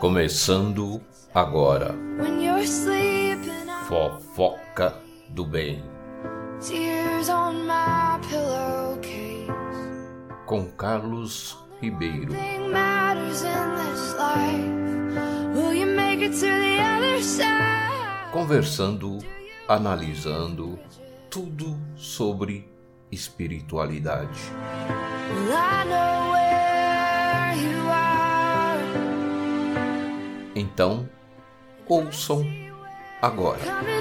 Começando agora, Fofoca do Bem, com Carlos Ribeiro. Conversando, analisando tudo sobre espiritualidade. Então, ouçam agora.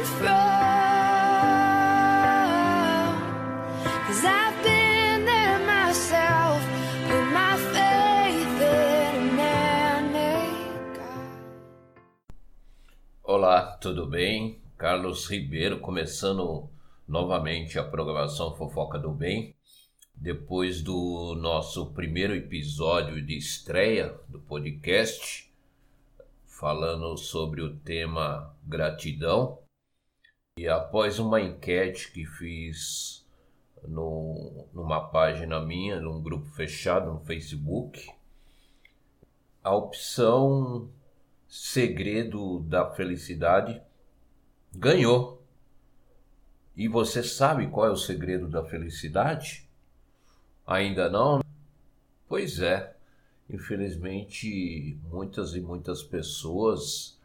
Olá, tudo bem? Carlos Ribeiro, começando novamente a programação Fofoca do Bem. Depois do nosso primeiro episódio de estreia do podcast, falando sobre o tema gratidão, e após uma enquete que fiz numa página minha, num grupo fechado no Facebook, a opção segredo da felicidade ganhou. E você sabe qual é o segredo da felicidade? Ainda não? Pois é. Infelizmente, muitas e muitas pessoas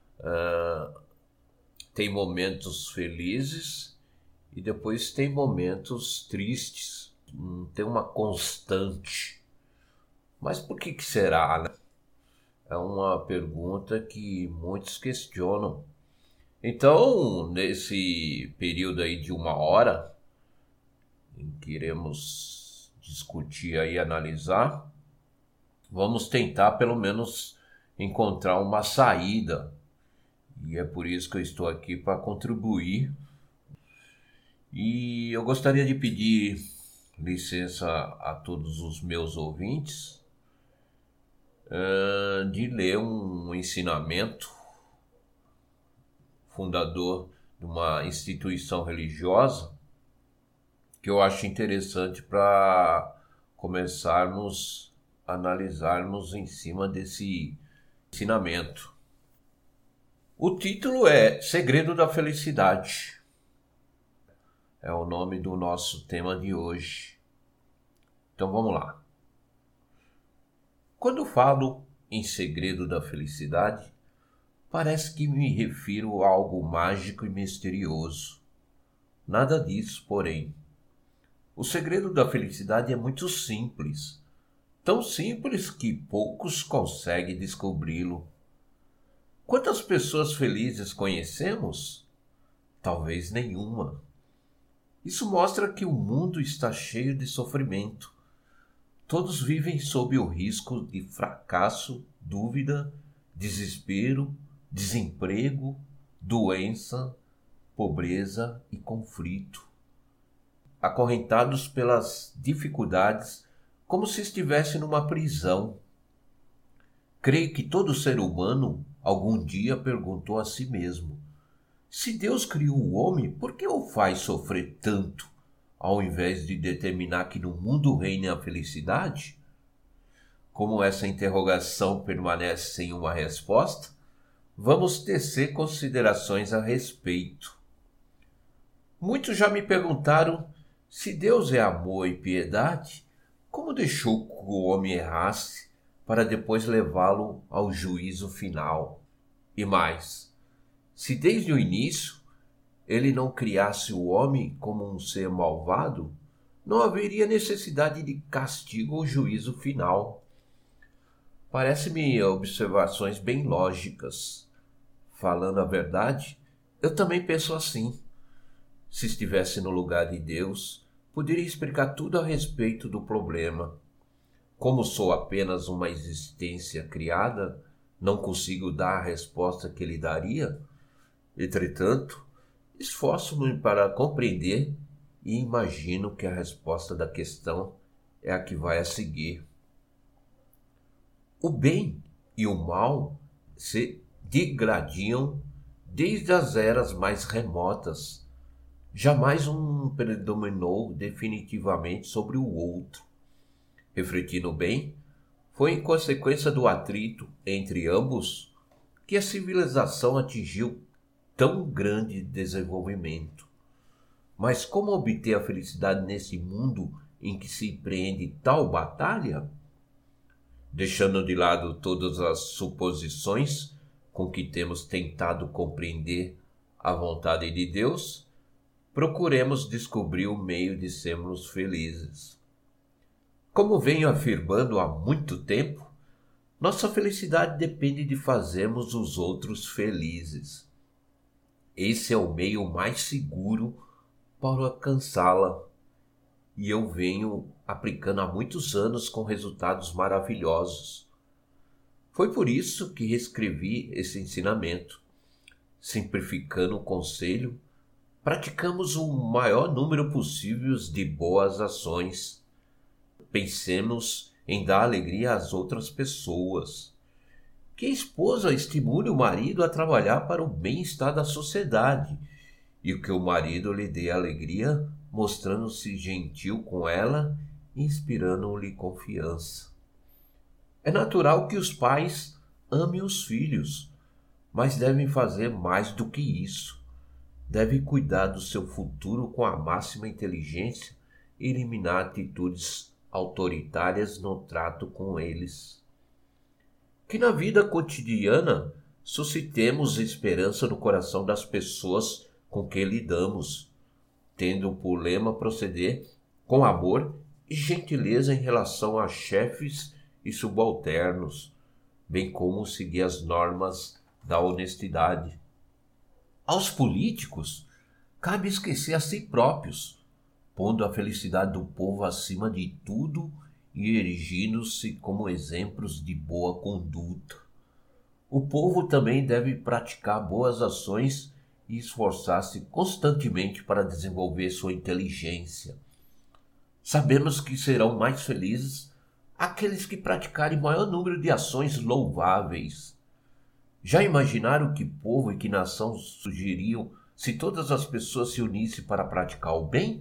têm momentos felizes e depois têm momentos tristes. Não tem uma constante. Mas por que será, né? É uma pergunta que muitos questionam. Então, nesse período aí de 1 hora, em que iremos discutir e analisar, vamos tentar pelo menos encontrar uma saída. E é por isso que eu estou aqui para contribuir. E eu gostaria de pedir licença a todos os meus ouvintes de ler um ensinamento fundador de uma instituição religiosa que eu acho interessante para começarmos a analisarmos em cima desse ensinamento. O título é Segredo da Felicidade. É o nome do nosso tema de hoje. Então vamos lá. Quando falo em segredo da felicidade, parece que me refiro a algo mágico e misterioso. Nada disso, porém. O segredo da felicidade é muito simples. Tão simples que poucos conseguem descobri-lo. Quantas pessoas felizes conhecemos? Talvez nenhuma. Isso mostra que o mundo está cheio de sofrimento. Todos vivem sob o risco de fracasso, dúvida, desespero, desemprego, doença, pobreza e conflito. Acorrentados pelas dificuldades, como se estivesse numa prisão. Creio que todo ser humano algum dia perguntou a si mesmo: se Deus criou o homem, por que o faz sofrer tanto, ao invés de determinar que no mundo reine a felicidade? Como essa interrogação permanece sem uma resposta, vamos tecer considerações a respeito. Muitos já me perguntaram: se Deus é amor e piedade, como deixou que o homem errasse para depois levá-lo ao juízo final? E mais, se desde o início ele não criasse o homem como um ser malvado, não haveria necessidade de castigo ou juízo final. Parece-me observações bem lógicas. Falando a verdade, eu também penso assim. Se estivesse no lugar de Deus, poderia explicar tudo a respeito do problema. Como sou apenas uma existência criada, não consigo dar a resposta que ele daria. Entretanto, esforço-me para compreender e imagino que a resposta da questão é a que vai a seguir. O bem e o mal se degradiam desde as eras mais remotas. Jamais um predominou definitivamente sobre o outro. Refletindo bem, Foi em consequência do atrito entre ambos que a civilização atingiu tão grande desenvolvimento. Mas como obter a felicidade nesse mundo em que se empreende tal batalha? Deixando de lado todas as suposições com que temos tentado compreender a vontade de Deus, procuremos descobrir o meio de sermos felizes. Como venho afirmando há muito tempo, nossa felicidade depende de fazermos os outros felizes. Esse é o meio mais seguro para alcançá-la, e eu venho aplicando há muitos anos com resultados maravilhosos. Foi por isso que reescrevi esse ensinamento. Simplificando o conselho, praticamos o maior número possível de boas ações. Pensemos em dar alegria às outras pessoas. Que a esposa estimule o marido a trabalhar para o bem-estar da sociedade e que o marido lhe dê alegria, mostrando-se gentil com ela e inspirando-lhe confiança. É natural que os pais amem os filhos, mas devem fazer mais do que isso. Devem cuidar do seu futuro com a máxima inteligência e eliminar atitudes autoritárias no trato com eles. Que na vida cotidiana suscitemos esperança no coração das pessoas com quem lidamos, tendo por lema proceder com amor e gentileza em relação a chefes e subalternos, bem como seguir as normas da honestidade. Aos políticos, cabe esquecer a si próprios, pondo a felicidade do povo acima de tudo e erigindo-se como exemplos de boa conduta. O povo também deve praticar boas ações e esforçar-se constantemente para desenvolver sua inteligência. Sabemos que serão mais felizes aqueles que praticarem maior número de ações louváveis. Já imaginaram que povo e que nação surgiriam se todas as pessoas se unissem para praticar o bem?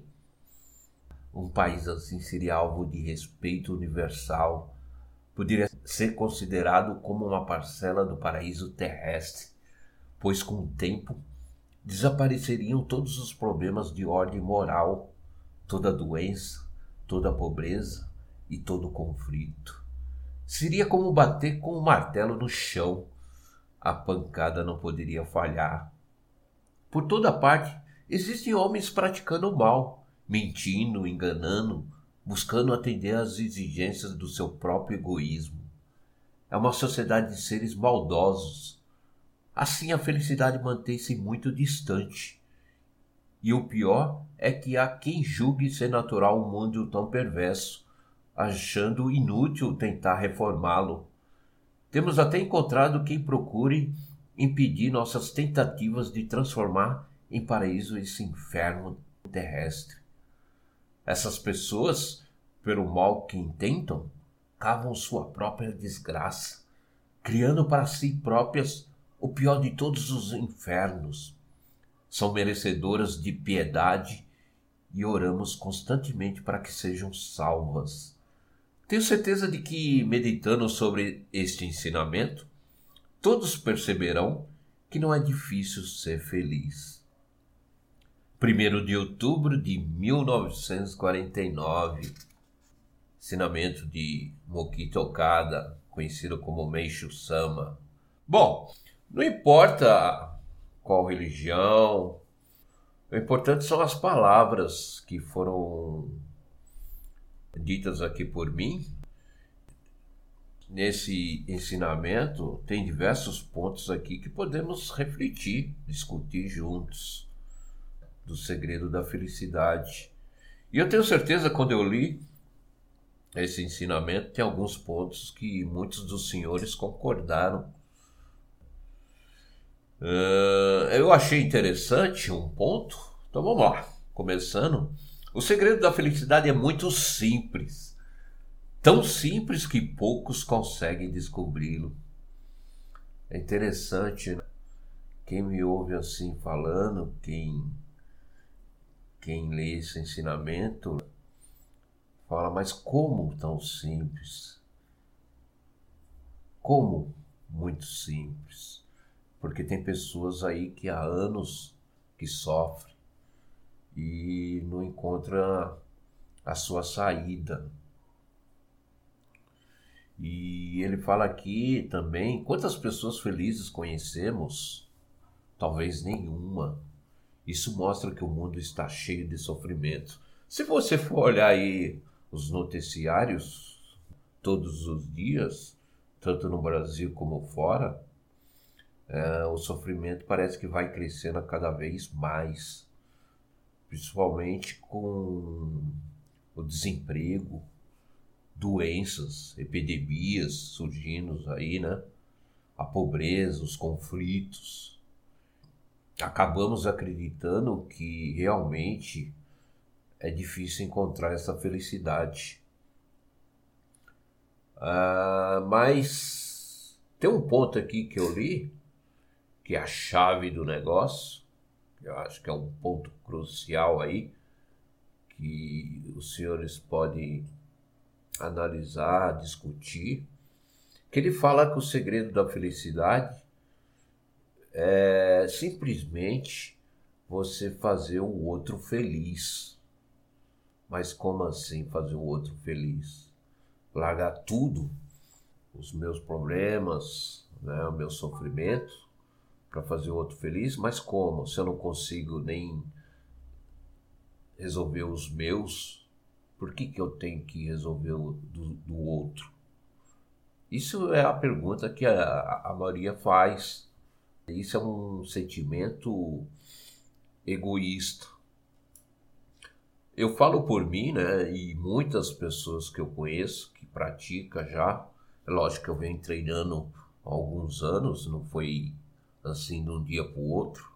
Um país assim seria alvo de respeito universal. Poderia ser considerado como uma parcela do paraíso terrestre, pois com o tempo desapareceriam todos os problemas de ordem moral, toda doença, toda pobreza e todo conflito. Seria como bater com um martelo no chão. A pancada não poderia falhar. Por toda parte existem homens praticando o mal, mentindo, enganando, buscando atender às exigências do seu próprio egoísmo. É uma sociedade de seres maldosos. Assim a felicidade mantém-se muito distante. E o pior é que há quem julgue ser natural um mundo tão perverso, achando inútil tentar reformá-lo. Temos até encontrado quem procure impedir nossas tentativas de transformar em paraíso esse inferno terrestre. Essas pessoas, pelo mal que intentam, cavam sua própria desgraça, criando para si próprias o pior de todos os infernos. São merecedoras de piedade e oramos constantemente para que sejam salvas. Tenho certeza de que, meditando sobre este ensinamento, todos perceberão que não é difícil ser feliz. 1º de outubro de 1949, ensinamento de Mokichi Okada, conhecido como Meishu Sama. Bom, não importa qual religião, o importante são as palavras que foram ditas aqui por mim. Nesse ensinamento tem diversos pontos aqui que podemos refletir, discutir juntos, do segredo da felicidade. E eu tenho certeza, quando eu li esse ensinamento, tem alguns pontos que muitos dos senhores concordaram. Eu achei interessante um ponto, então vamos lá, começando. O segredo da felicidade é muito simples, tão simples que poucos conseguem descobri-lo. É interessante, né? Quem me ouve assim falando, quem lê esse ensinamento, fala, mas como tão simples? Como? Muito simples. Porque tem pessoas aí que há anos que sofrem e não encontram a sua saída. E ele fala aqui também, quantas pessoas felizes conhecemos? Talvez nenhuma. Isso mostra que o mundo está cheio de sofrimento. Se você for olhar aí os noticiários todos os dias, tanto no Brasil como fora, o sofrimento parece que vai crescendo a cada vez mais, principalmente com o desemprego, doenças, epidemias surgindo aí, né? A pobreza, os conflitos. Acabamos acreditando que realmente é difícil encontrar essa felicidade. Mas tem um ponto aqui que eu li, que é a chave do negócio, que eu acho que é um ponto crucial aí, que os senhores podem analisar, discutir, que ele fala que o segredo da felicidade é simplesmente você fazer o outro feliz. Mas como assim fazer o outro feliz? Largar tudo, os meus problemas, né, o meu sofrimento, para fazer o outro feliz? Mas como? Se eu não consigo nem resolver os meus, por que eu tenho que resolver o do outro? Isso é a pergunta que a maioria faz. Isso é um sentimento egoísta. Eu falo por mim, né, e muitas pessoas que eu conheço que praticam já. É lógico que eu venho treinando há alguns anos, não foi assim de um dia para o outro,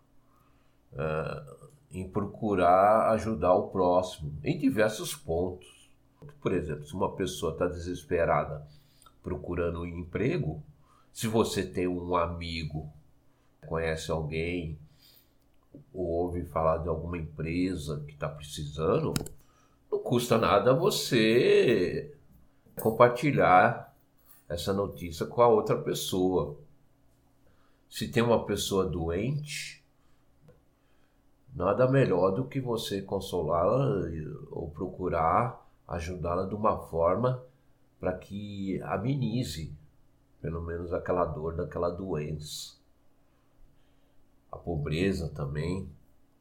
em procurar ajudar o próximo em diversos pontos. Por exemplo, se uma pessoa está desesperada procurando um emprego, se você tem um amigo, conhece alguém, ou ouve falar de alguma empresa que está precisando, não custa nada você compartilhar essa notícia com a outra pessoa. Se tem uma pessoa doente, nada melhor do que você consolá-la ou procurar ajudá-la de uma forma para que amenize, pelo menos, aquela dor daquela doença. A pobreza também.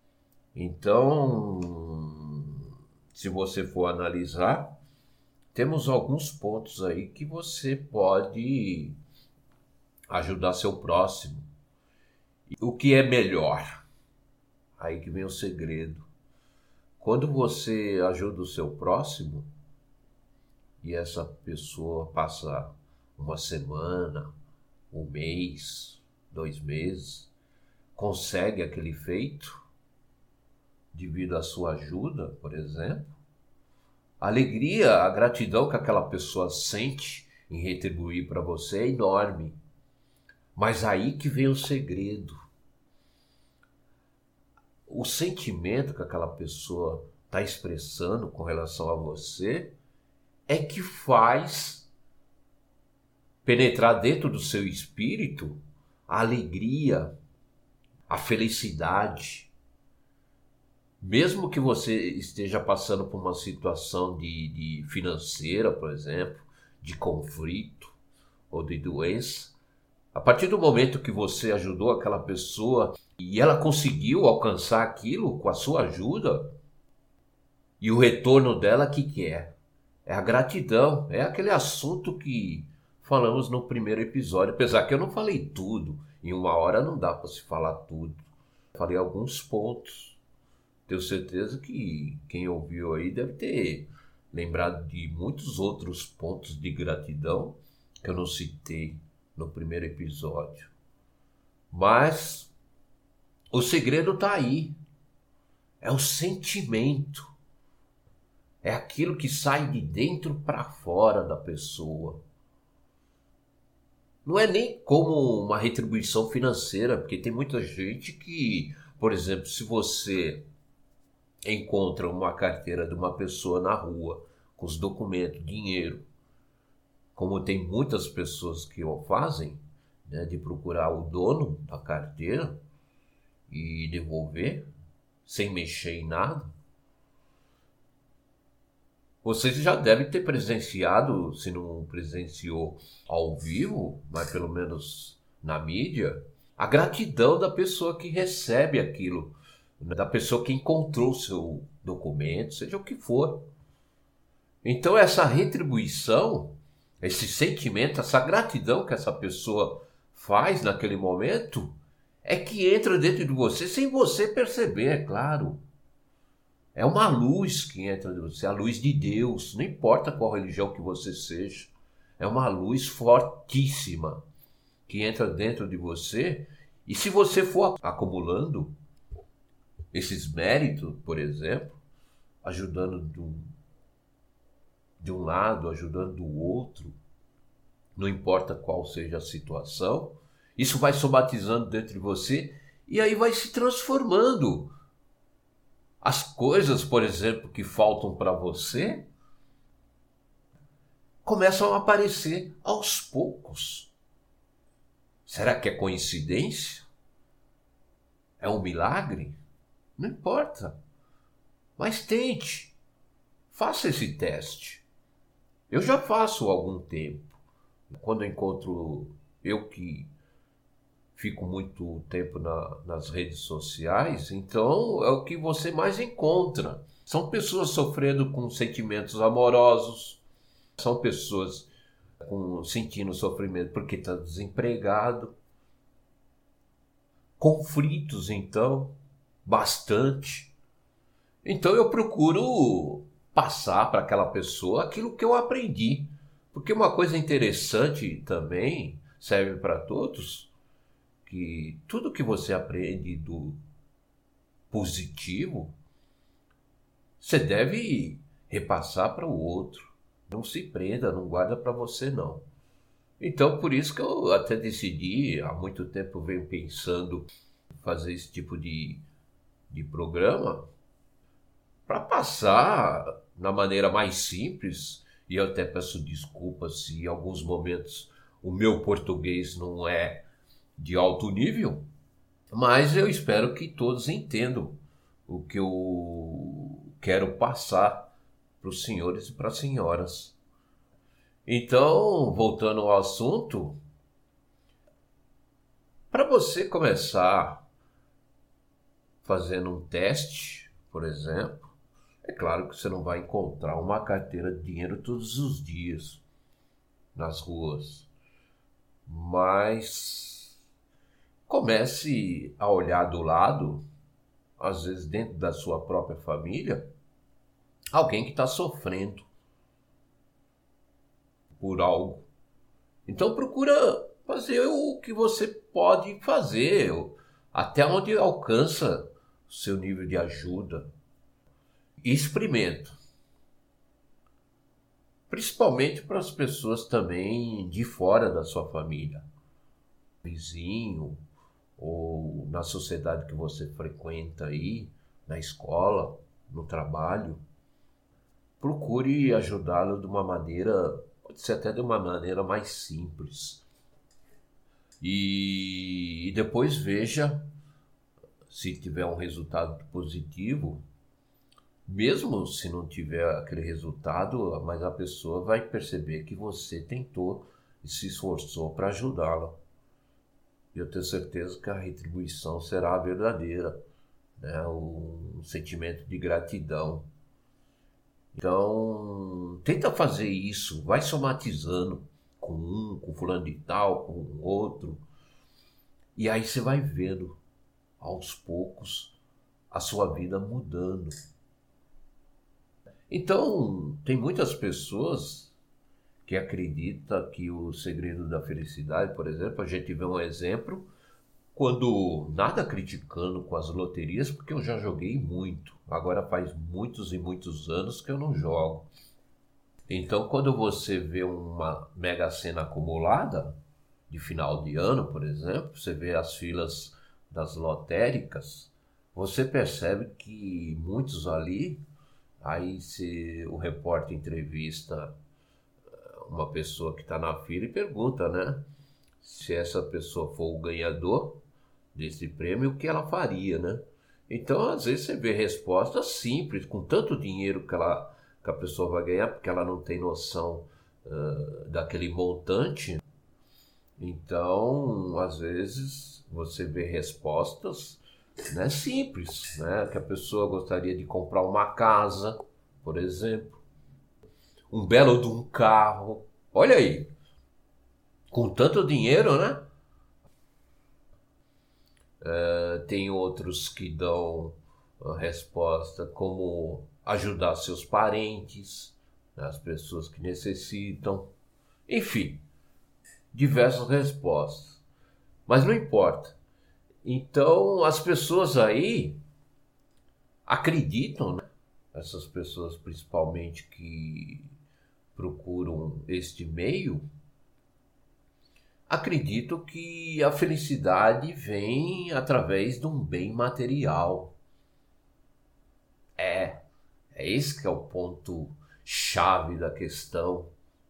Então, se você for analisar, temos alguns pontos aí que você pode ajudar seu próximo. O que é melhor? Aí que vem o segredo. Quando você ajuda o seu próximo e essa pessoa passa uma semana, um mês, 2 meses, consegue aquele feito devido à sua ajuda, por exemplo, a alegria, a gratidão que aquela pessoa sente em retribuir para você é enorme. Mas aí que vem o segredo. O sentimento que aquela pessoa está expressando com relação a você é que faz penetrar dentro do seu espírito a alegria, a felicidade. Mesmo que você esteja passando por uma situação de financeira, por exemplo, de conflito ou de doença, a partir do momento que você ajudou aquela pessoa e ela conseguiu alcançar aquilo com a sua ajuda, e o retorno dela, o que é? É a gratidão, é aquele assunto que falamos no primeiro episódio, apesar que eu não falei tudo, em 1 hora não dá para se falar tudo. Falei alguns pontos. Tenho certeza que quem ouviu aí deve ter lembrado de muitos outros pontos de gratidão que eu não citei no primeiro episódio. Mas o segredo está aí. É o sentimento. É aquilo que sai de dentro para fora da pessoa. Não é nem como uma retribuição financeira, porque tem muita gente que, por exemplo, se você encontra uma carteira de uma pessoa na rua, com os documentos, dinheiro, como tem muitas pessoas que o fazem, né, de procurar o dono da carteira e devolver sem mexer em nada. Você já deve ter presenciado, se não presenciou ao vivo, mas pelo menos na mídia, a gratidão da pessoa que recebe aquilo, né, da pessoa que encontrou o seu documento, seja o que for. Então essa retribuição, esse sentimento, essa gratidão que essa pessoa faz naquele momento, é que entra dentro de você sem você perceber, é claro. É uma luz que entra de você, a luz de Deus, não importa qual religião que você seja. É uma luz fortíssima que entra dentro de você. E se você for acumulando esses méritos, por exemplo, ajudando de um lado, ajudando do outro, não importa qual seja a situação, isso vai somatizando dentro de você e aí vai se transformando. As coisas, por exemplo, que faltam para você, começam a aparecer aos poucos. Será que é coincidência? É um milagre? Não importa. Mas tente. Faça esse teste. Eu já faço há algum tempo. Quando eu encontro eu que fico muito tempo nas redes sociais, então é o que você mais encontra. São pessoas sofrendo com sentimentos amorosos, são pessoas sentindo sofrimento porque está desempregado. Conflitos, então, bastante. Então eu procuro passar para aquela pessoa aquilo que eu aprendi. Porque uma coisa interessante também, serve para todos, que tudo que você aprende do positivo, você deve repassar para o outro. Não se prenda, não guarda para você não. Então, por isso que eu até decidi, há muito tempo venho pensando em fazer esse tipo de programa, para passar na maneira mais simples, e eu até peço desculpas se em alguns momentos o meu português não é de alto nível, mas eu espero que todos entendam o que eu quero passar para os senhores e para as senhoras. Então, voltando ao assunto, para você começar fazendo um teste, por exemplo, é claro que você não vai encontrar uma carteira de dinheiro todos os dias nas ruas, mas comece a olhar do lado, às vezes dentro da sua própria família, alguém que está sofrendo por algo. Então procura fazer o que você pode fazer, até onde alcança o seu nível de ajuda. E experimenta. Principalmente para as pessoas também de fora da sua família. Vizinho, ou na sociedade que você frequenta aí, na escola, no trabalho. Procure ajudá-lo de uma maneira, pode ser até de uma maneira mais simples. E depois veja se tiver um resultado positivo, mesmo se não tiver aquele resultado, mas a pessoa vai perceber que você tentou e se esforçou para ajudá-la. E eu tenho certeza que a retribuição será verdadeira, né? Um sentimento de gratidão. Então, tenta fazer isso, vai somatizando com fulano de tal, com outro. E aí você vai vendo, aos poucos, a sua vida mudando. Então, tem muitas pessoas que acreditam que o segredo da felicidade, por exemplo, a gente vê um exemplo, quando nada criticando com as loterias, porque eu já joguei muito. Agora faz muitos e muitos anos que eu não jogo. Então, quando você vê uma Mega Sena acumulada, de final de ano, por exemplo, você vê as filas das lotéricas, você percebe que muitos ali, aí se o repórter entrevista uma pessoa que está na fila e pergunta, né? Se essa pessoa for o ganhador desse prêmio, o que ela faria, né? Então, às vezes você vê respostas simples, com tanto dinheiro que a pessoa vai ganhar, porque ela não tem noção daquele montante. Então, às vezes, você vê respostas, né, simples, né? Que a pessoa gostaria de comprar uma casa, por exemplo, um belo de um carro. Olha aí, com tanto dinheiro, né? Tem outros que dão a resposta como ajudar seus parentes, né, as pessoas que necessitam. Enfim, diversas respostas. Mas não importa. Então, as pessoas aí acreditam, né? Essas pessoas principalmente que procuram este meio, acredito que a felicidade vem através de um bem material. É esse que é o ponto chave da questão.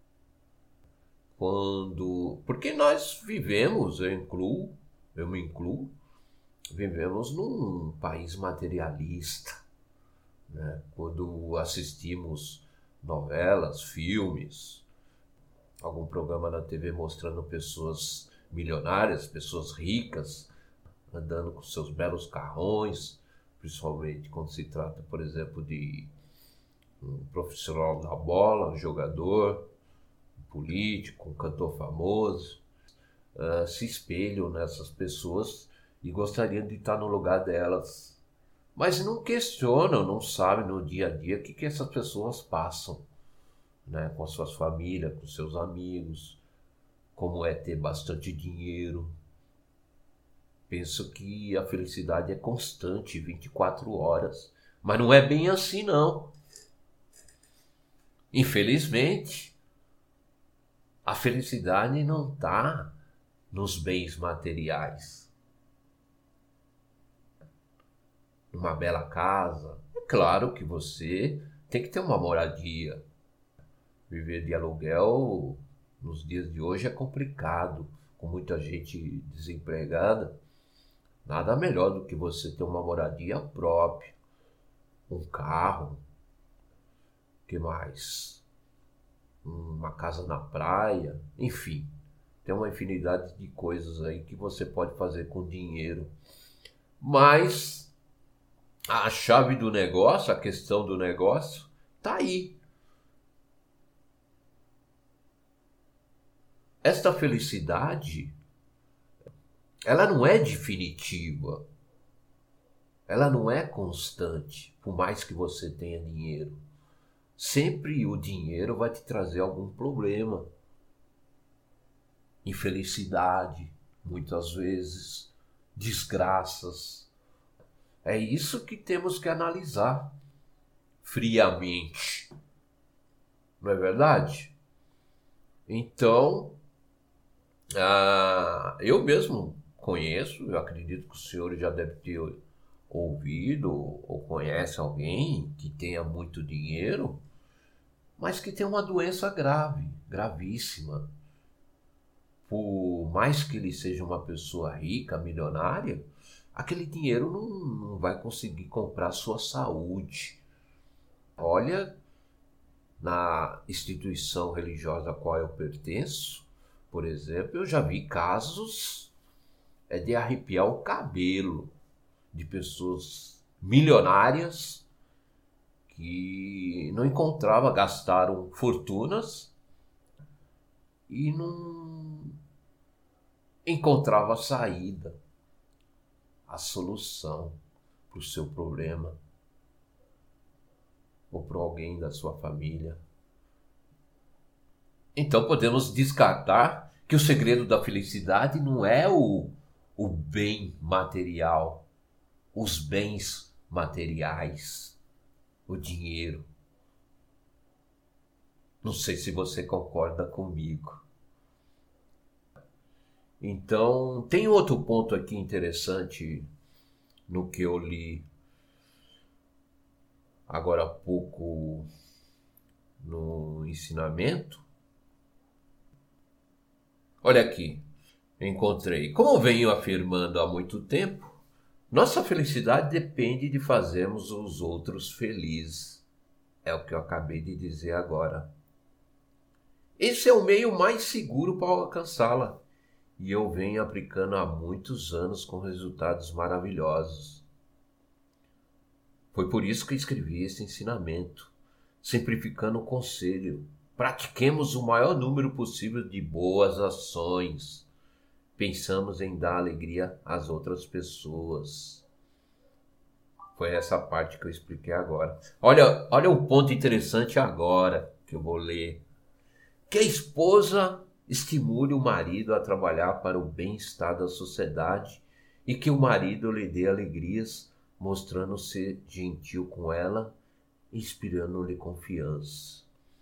Porque nós vivemos, eu me incluo, vivemos num país materialista, né? Quando assistimos novelas, filmes, algum programa na TV mostrando pessoas milionárias, pessoas ricas, andando com seus belos carrões, principalmente quando se trata, por exemplo, de um profissional da bola, um jogador, um político, um cantor famoso, se espelham nessas pessoas e gostariam de estar no lugar delas. Mas não questionam, não sabem no dia a dia o que essas pessoas passam, né, com as suas famílias, com seus amigos, como é ter bastante dinheiro. Penso que a felicidade é constante, 24 horas. Mas não é bem assim, não. Infelizmente, a felicidade não está nos bens materiais. Numa bela casa. É claro que você tem que ter uma moradia. Viver de aluguel nos dias de hoje é complicado, com muita gente desempregada. Nada melhor do que você ter uma moradia própria, um carro, que mais? Uma casa na praia, enfim. Tem uma infinidade de coisas aí que você pode fazer com dinheiro. Mas a chave do negócio, a questão do negócio, tá aí. Esta felicidade, ela não é definitiva. Ela não é constante, por mais que você tenha dinheiro. Sempre o dinheiro vai te trazer algum problema. Infelicidade, muitas vezes, desgraças. É isso que temos que analisar friamente. Não é verdade? Então, eu mesmo conheço, eu acredito que o senhor já deve ter ouvido ou conhece alguém que tenha muito dinheiro, mas que tem uma doença grave, gravíssima. Por mais que ele seja uma pessoa rica, milionária, aquele dinheiro não vai conseguir comprar sua saúde. Olha, na instituição religiosa a qual eu pertenço, por exemplo, eu já vi casos de arrepiar o cabelo de pessoas milionárias que não encontravam, gastaram fortunas e não encontrava a saída, a solução para o seu problema ou para alguém da sua família. Então podemos descartar que o segredo da felicidade não é o bem material, os bens materiais, o dinheiro. Não sei se você concorda comigo. Então, tem outro ponto aqui interessante no que eu li agora há pouco no ensinamento, Olha aqui, encontrei. Como venho afirmando há muito tempo, nossa felicidade depende de fazermos os outros felizes. É o que eu acabei de dizer agora. Esse é o meio mais seguro para alcançá-la. E eu venho aplicando há muitos anos com resultados maravilhosos. Foi por isso que escrevi esse ensinamento, simplificando o conselho. Pratiquemos o maior número possível de boas ações. Pensamos em dar alegria às outras pessoas. Foi essa parte que eu expliquei agora. Olha um ponto interessante agora que eu vou ler. Que a esposa estimule o marido a trabalhar para o bem-estar da sociedade e que o marido lhe dê alegrias, mostrando ser gentil com ela, inspirando-lhe confiança.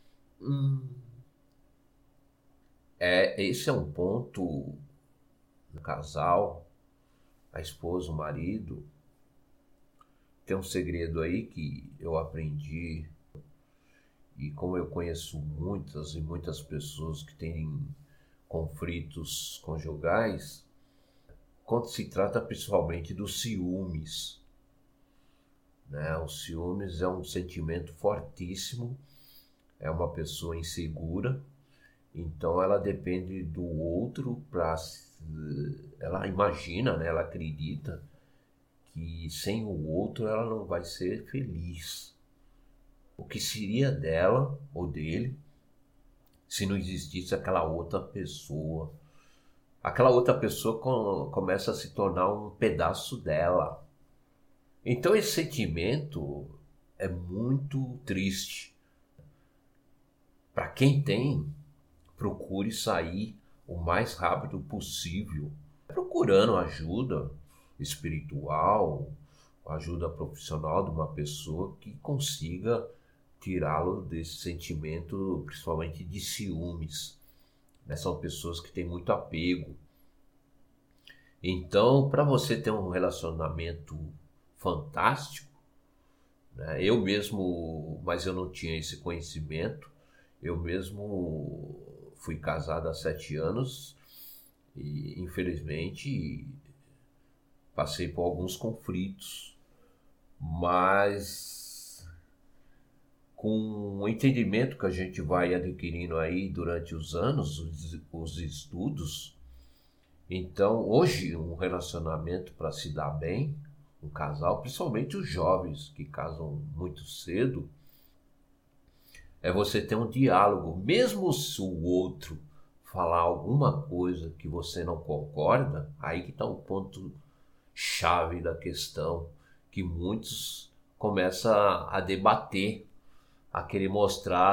Esse é um ponto no casal, a esposa, o marido. Tem um segredo aí que eu aprendi, e como eu conheço muitas e muitas pessoas que têm conflitos conjugais, quando se trata principalmente dos ciúmes, né? O ciúmes é um sentimento fortíssimo, é uma pessoa insegura, então ela depende do outro ela imagina, né? Ela acredita que sem o outro ela não vai ser feliz. O que seria dela ou dele se não existisse aquela outra pessoa? Aquela outra pessoa começa a se tornar um pedaço dela. Então esse sentimento é muito triste. Para quem tem, procure sair o mais rápido possível, procurando ajuda espiritual, ajuda profissional de uma pessoa que consiga tirá-lo desse sentimento, principalmente de ciúmes. Né? São pessoas que têm muito apego. Então, para você ter um relacionamento fantástico, né? Eu mesmo, mas eu não tinha esse conhecimento, eu mesmo fui casado há 7 anos e, infelizmente, passei por alguns conflitos, mas com o entendimento que a gente vai adquirindo aí durante os anos, os estudos, então hoje um relacionamento para se dar bem, um casal, principalmente os jovens que casam muito cedo, é você ter um diálogo, mesmo se o outro falar alguma coisa que você não concorda, aí que está o ponto chave da questão, que muitos começam a debater, a querer mostrar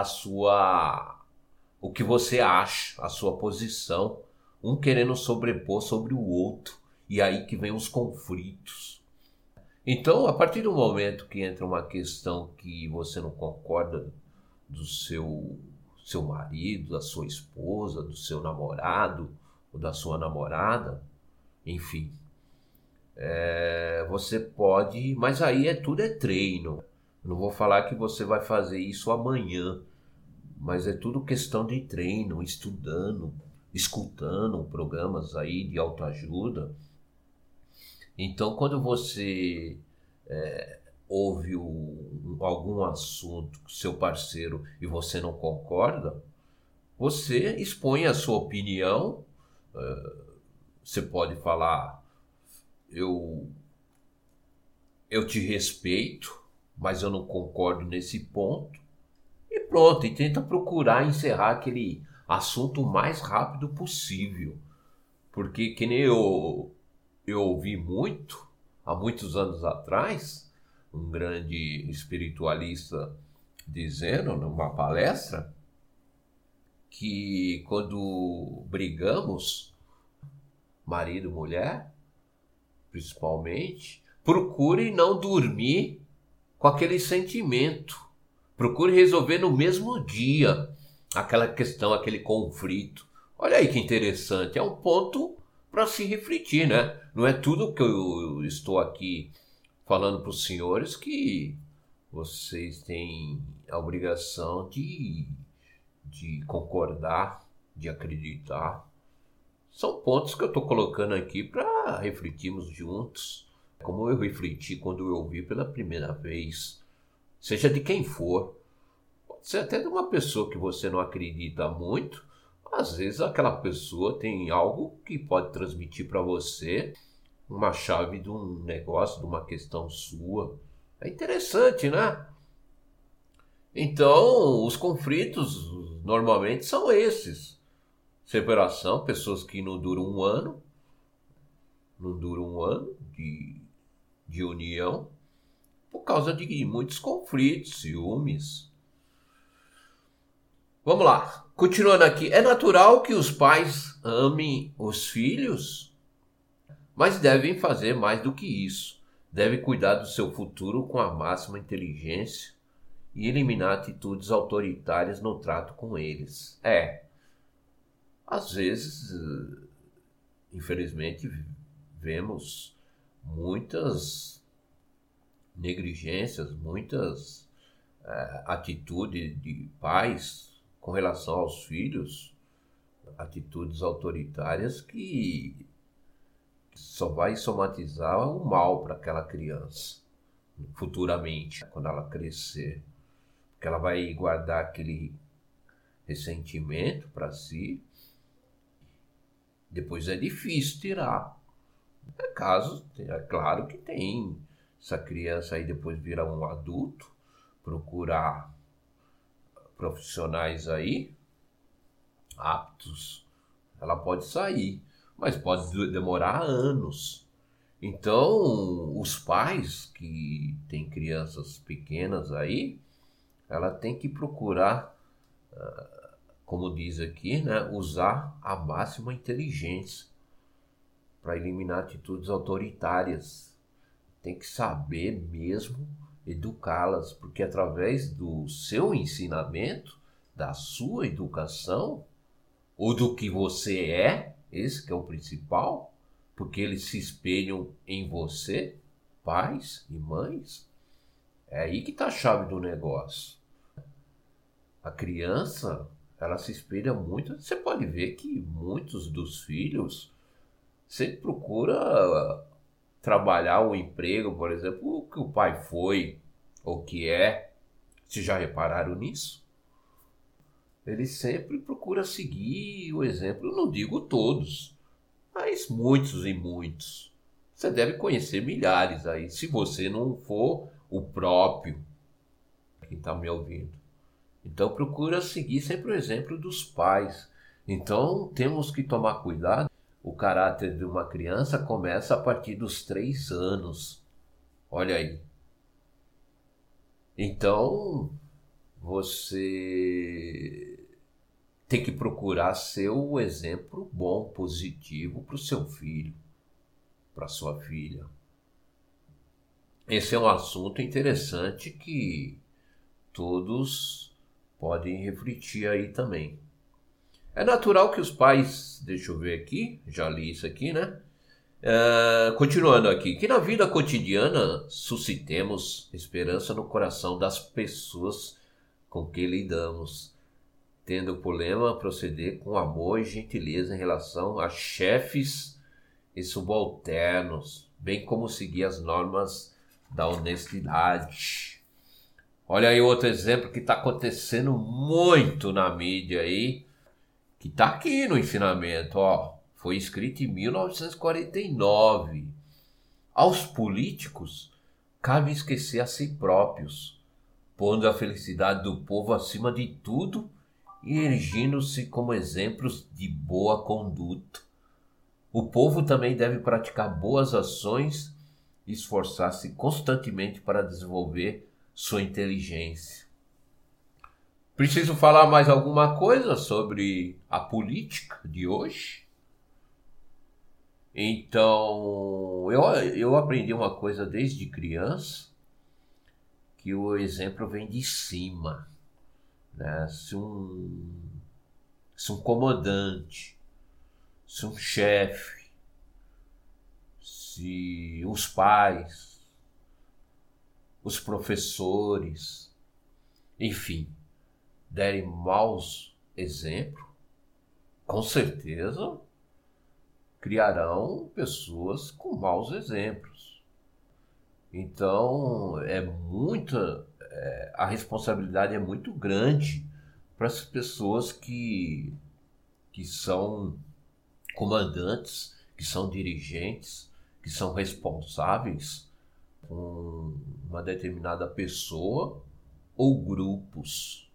o que você acha, a sua posição, um querendo sobrepor sobre o outro, e aí que vem os conflitos. Então, a partir do momento que entra uma questão que você não concorda do seu marido, da sua esposa, do seu namorado ou da sua namorada, enfim, você pode, mas aí tudo é treino. Não vou falar que você vai fazer isso amanhã, mas é tudo questão de treino, estudando, escutando programas aí de autoajuda. Então, quando você ouve algum assunto com seu parceiro e você não concorda, você expõe a sua opinião. Você pode falar, eu te respeito, mas eu não concordo nesse ponto. E pronto, e tenta procurar encerrar aquele assunto o mais rápido possível. Porque que nem eu ouvi muito, há muitos anos atrás, um grande espiritualista dizendo numa palestra que quando brigamos, marido e mulher, principalmente, procure não dormir com aquele sentimento. Procure resolver no mesmo dia aquela questão, aquele conflito. Olha aí que interessante, é um ponto para se refletir, né? Não é tudo que eu estou aqui falando para os senhores que vocês têm a obrigação de concordar, de acreditar. São pontos que eu estou colocando aqui para refletirmos juntos, como eu refleti quando eu ouvi pela primeira vez, seja de quem for. Pode ser até de uma pessoa que você não acredita muito, às vezes aquela pessoa tem algo que pode transmitir para você uma chave de um negócio, de uma questão sua. É interessante, né? Então, os conflitos normalmente são esses. Separação, pessoas que não duram um ano de união, por causa de muitos conflitos, ciúmes. Vamos lá, continuando aqui. É natural que os pais amem os filhos, mas devem fazer mais do que isso. Devem cuidar do seu futuro com a máxima inteligência e eliminar atitudes autoritárias no trato com eles. Às vezes, infelizmente, vemos muitas negligências, muitas atitudes de pais com relação aos filhos, atitudes autoritárias que só vai somatizar o mal para aquela criança futuramente, quando ela crescer, porque ela vai guardar aquele ressentimento para si. Depois é difícil tirar. É claro que tem. Essa criança aí depois vira um adulto, procurar profissionais aí aptos, ela pode sair, mas pode demorar anos. Então, os pais que têm crianças pequenas aí, ela tem que procurar, como diz aqui, né, usar a máxima inteligência para eliminar atitudes autoritárias. Tem que saber mesmo educá-las, porque através do seu ensinamento, da sua educação, ou do que você é, esse que é o principal, porque eles se espelham em você, pais e mães, é aí que está a chave do negócio. A criança, ela se espelha muito. Você pode ver que muitos dos filhos sempre procura trabalhar o emprego, por exemplo, que o pai foi ou que é. Vocês já repararam nisso? Ele sempre procura seguir o exemplo, eu não digo todos, mas muitos e muitos. Você deve conhecer milhares aí, se você não for o próprio, quem está me ouvindo. Então procura seguir sempre o exemplo dos pais. Então temos que tomar cuidado. O caráter de uma criança começa a partir dos 3 anos. Olha aí. Então você tem que procurar ser o exemplo bom, positivo para o seu filho, para sua filha. Esse é um assunto interessante que todos podem refletir aí também. É natural que os pais, deixa eu ver aqui, já li isso aqui, né? Continuando aqui, que na vida cotidiana suscitemos esperança no coração das pessoas com que lidamos, tendo por lema proceder com amor e gentileza em relação a chefes e subalternos, bem como seguir as normas da honestidade. Olha aí outro exemplo que está acontecendo muito na mídia aí, que está aqui no ensinamento, ó. Foi escrito em 1949. Aos políticos cabe esquecer a si próprios, pondo a felicidade do povo acima de tudo e erigindo-se como exemplos de boa conduta. O povo também deve praticar boas ações e esforçar-se constantemente para desenvolver sua inteligência. Preciso falar mais alguma coisa sobre a política de hoje? Então, eu aprendi uma coisa desde criança, que o exemplo vem de cima, né? Se um comandante, se um chefe, se os pais, os professores, enfim, derem maus exemplos, com certeza criarão pessoas com maus exemplos. Então, a responsabilidade é muito grande para as pessoas que são comandantes, que são dirigentes, que são responsáveis por uma determinada pessoa ou grupos.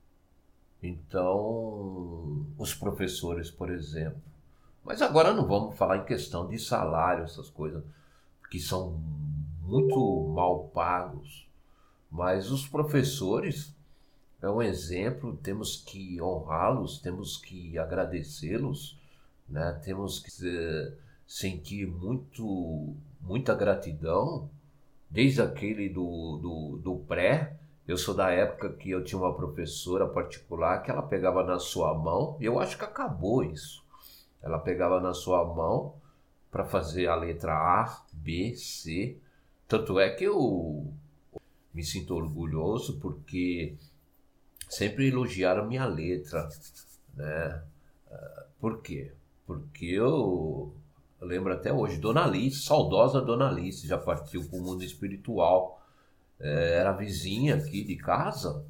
Então, os professores, por exemplo. Mas agora não vamos falar em questão de salário, essas coisas que são muito mal pagos. Mas os professores é um exemplo, temos que honrá-los, temos que agradecê-los, né? Temos que sentir muita gratidão, desde aquele do pré. Eu sou da época que eu tinha uma professora particular que ela pegava na sua mão, e eu acho que acabou isso. Ela pegava na sua mão para fazer a letra A, B, C. Tanto é que eu me sinto orgulhoso porque sempre elogiaram minha letra, né? Por quê? Porque eu lembro até hoje, Dona Alice, saudosa Dona Alice, já partiu para o mundo espiritual. Era vizinha aqui de casa.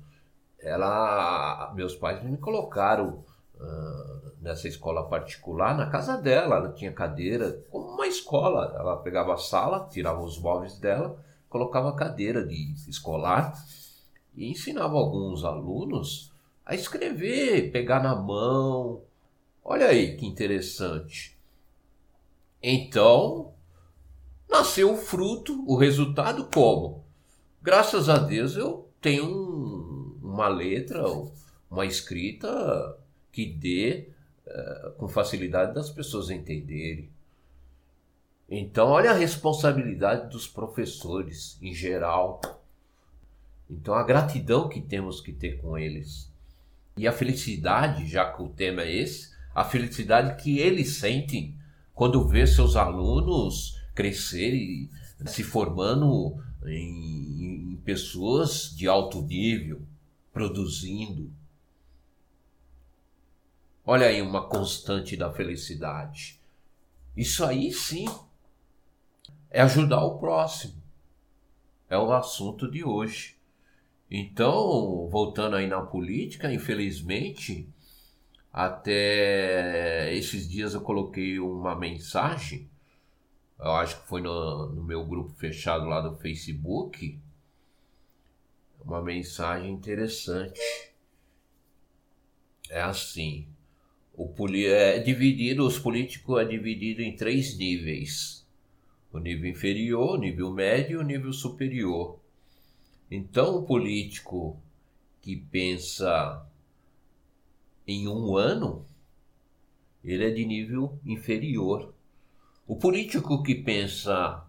Meus pais me colocaram nessa escola particular na casa dela. Ela tinha cadeira, como uma escola. Ela pegava a sala, tirava os móveis dela, colocava a cadeira de escolar e ensinava alguns alunos a escrever, pegar na mão. Olha aí que interessante. Então, nasceu o fruto, o resultado como? Graças a Deus eu tenho uma letra, uma escrita que dê com facilidade das pessoas entenderem. Então, olha a responsabilidade dos professores em geral. Então, a gratidão que temos que ter com eles. E a felicidade, já que o tema é esse, a felicidade que eles sentem quando vê seus alunos crescerem, se formando em pessoas de alto nível, produzindo. Olha aí uma constante da felicidade. Isso aí sim é ajudar o próximo. É o assunto de hoje. Então, voltando aí na política, infelizmente, até esses dias eu coloquei uma mensagem, eu acho que foi no meu grupo fechado lá do Facebook, uma mensagem interessante. É assim, os políticos é dividido em 3 níveis. O nível inferior, o nível médio e o nível superior. Então, o político que pensa em 1 ano, ele é de nível inferior. O político que pensa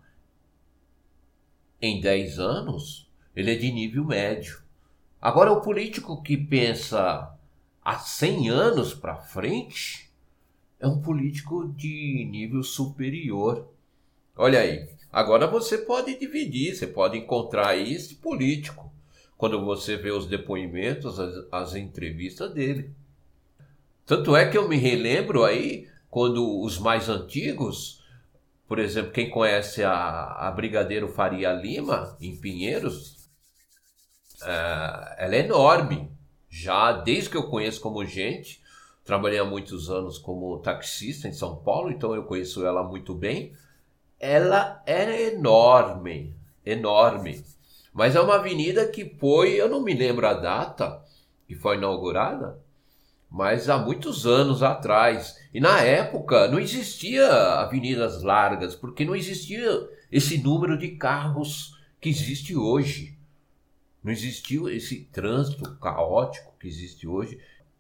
em 10 anos, ele é de nível médio. Agora, o político que pensa há 100 anos para frente, é um político de nível superior. Olha aí, agora você pode dividir, você pode encontrar aí esse político, quando você vê os depoimentos, as entrevistas dele. Tanto é que eu me relembro aí, quando os mais antigos, por exemplo, quem conhece a Brigadeiro Faria Lima, em Pinheiros, ela é enorme. Já desde que eu conheço como gente, trabalhei há muitos anos como taxista em São Paulo, então eu conheço ela muito bem. Ela era enorme, enorme. Mas é uma avenida que foi, eu não me lembro a data que foi inaugurada, mas há muitos anos atrás. E na época não existia avenidas largas, porque não existia esse número de carros que existe hoje. Não existiu esse trânsito caótico que existe hoje.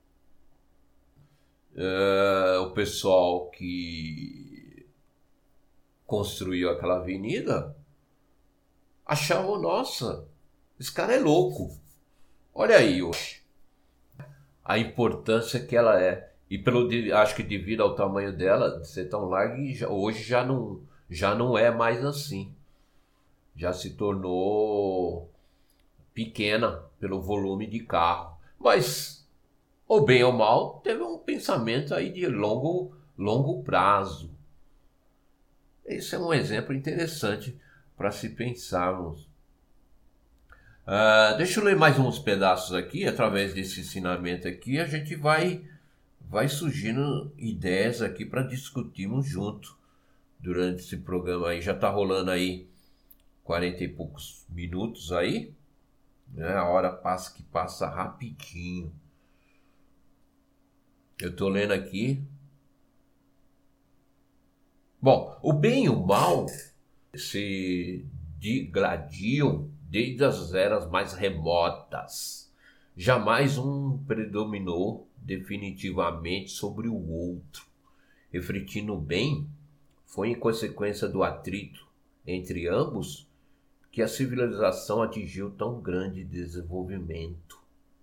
O pessoal que construiu aquela avenida achava, nossa, esse cara é louco. Olha aí hoje a importância que ela é. E acho que devido ao tamanho dela, de ser tão larga, hoje já não é mais assim. Já se tornou pequena pelo volume de carro. Mas, ou bem ou mal, teve um pensamento aí de longo prazo. Esse é um exemplo interessante para se pensarmos. Deixa eu ler mais uns pedaços aqui. Através desse ensinamento aqui, a gente vai surgindo ideias aqui para discutirmos junto durante esse programa aí. Já está rolando aí 40 e poucos minutos aí, né? A hora passa rapidinho. Eu estou lendo aqui. Bom, o bem e o mal se digladiam desde as eras mais remotas. Jamais um predominou definitivamente sobre o outro. Refletindo bem, foi em consequência do atrito entre ambos que a civilização atingiu tão grande desenvolvimento.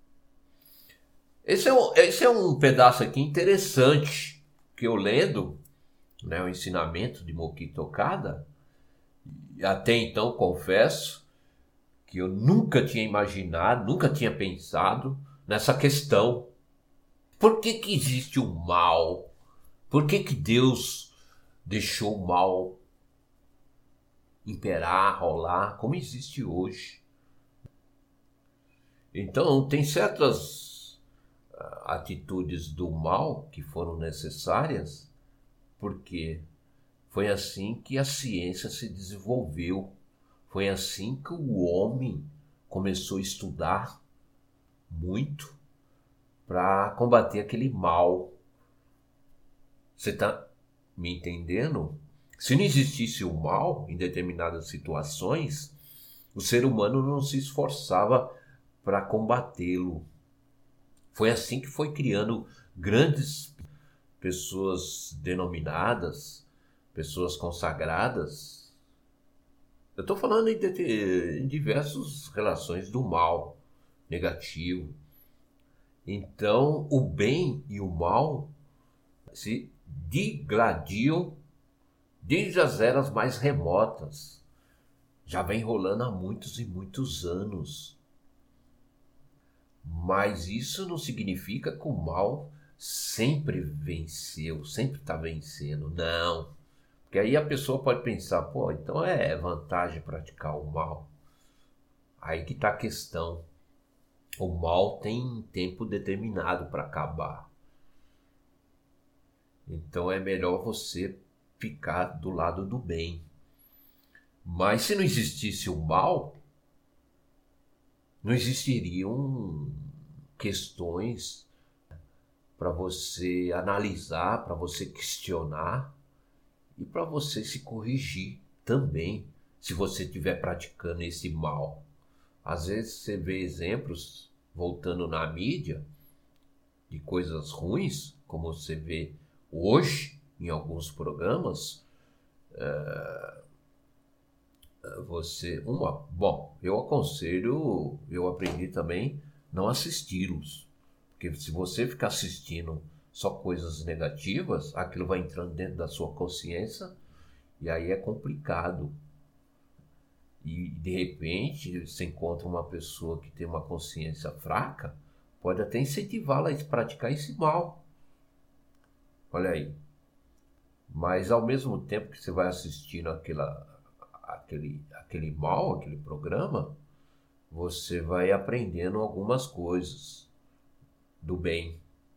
Esse é um pedaço aqui interessante que eu lendo, né, o ensinamento de Moki Okada. Até então, confesso que eu nunca tinha imaginado, nunca tinha pensado nessa questão. Por que que existe o mal? Por que que Deus deixou o mal imperar, rolar, como existe hoje? Então, tem certas atitudes do mal que foram necessárias, porque foi assim que a ciência se desenvolveu. Foi assim que o homem começou a estudar muito para combater aquele mal. Você está me entendendo? Se não existisse o mal em determinadas situações, o ser humano não se esforçava para combatê-lo. Foi assim que foi criando grandes pessoas denominadas, pessoas consagradas. Eu estou falando em diversas relações do mal negativo. Então, o bem e o mal se digladiam desde as eras mais remotas. Já vem rolando há muitos e muitos anos. Mas isso não significa que o mal sempre venceu, sempre está vencendo. Não. Porque aí a pessoa pode pensar, pô, então é vantagem praticar o mal. Aí que está a questão. O mal tem tempo determinado para acabar. Então é melhor você ficar do lado do bem. Mas se não existisse o mal, não existiriam questões para você analisar, para você questionar e para você se corrigir também, se você estiver praticando esse mal. Às vezes você vê exemplos, voltando na mídia, de coisas ruins, como você vê hoje em alguns programas. Bom, eu aconselho, eu aprendi também não assisti-los, porque se você ficar assistindo só coisas negativas, aquilo vai entrando dentro da sua consciência e aí é complicado. E de repente você encontra uma pessoa que tem uma consciência fraca, pode até incentivá-la a praticar esse mal. Olha aí. Mas ao mesmo tempo que você vai assistindo aquele mal, aquele programa, você vai aprendendo algumas coisas do bem.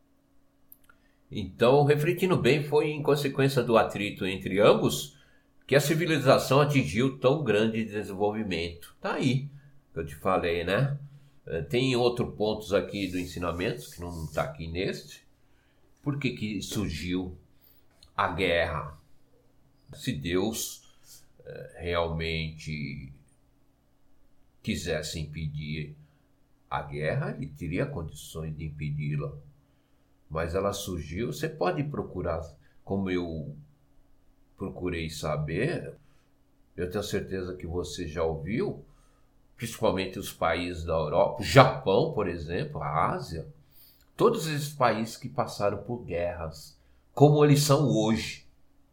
Então, refletindo bem, foi em consequência do atrito entre ambos que a civilização atingiu tão grande desenvolvimento. Tá aí, que eu te falei, né? Tem outros pontos aqui do ensinamento, que não está aqui neste. Por que que surgiu a guerra? Se Deus realmente quisesse impedir a guerra, ele teria condições de impedi-la. Mas ela surgiu, você pode procurar, como eu procurei saber, eu tenho certeza que você já ouviu, principalmente os países da Europa, o Japão, por exemplo, a Ásia, todos esses países que passaram por guerras, como eles são hoje.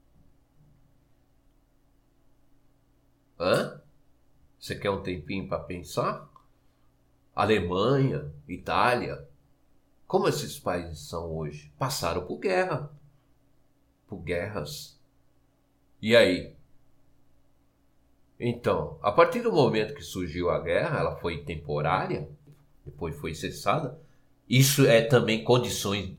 Você quer um tempinho para pensar? Alemanha, Itália, como esses países são hoje? Passaram por guerra, por guerras. E aí? Então, a partir do momento que surgiu a guerra, ela foi temporária, depois foi cessada. Isso é também condições,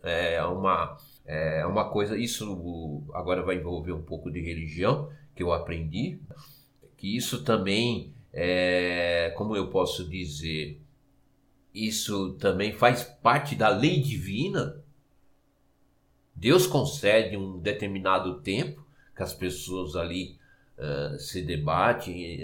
uma coisa, isso agora vai envolver um pouco de religião, que eu aprendi, que isso também, como eu posso dizer, isso também faz parte da lei divina. Deus concede um determinado tempo que as pessoas ali se debatem,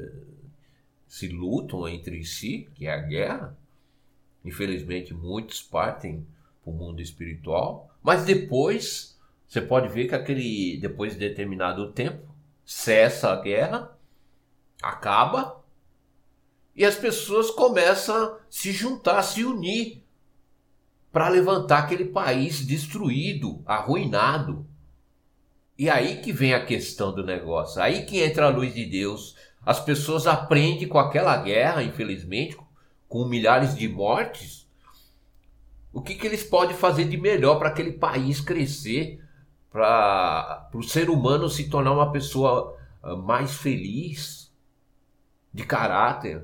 se lutam entre si, que é a guerra. Infelizmente, muitos partem para o mundo espiritual, mas depois você pode ver que depois de determinado tempo, cessa a guerra, acaba, e as pessoas começam a se juntar, a se unir para levantar aquele país destruído, arruinado. E aí que vem a questão do negócio, aí que entra a luz de Deus. As pessoas aprendem com aquela guerra, infelizmente, com milhares de mortes, o que eles podem fazer de melhor para aquele país crescer, para o ser humano se tornar uma pessoa mais feliz, de caráter.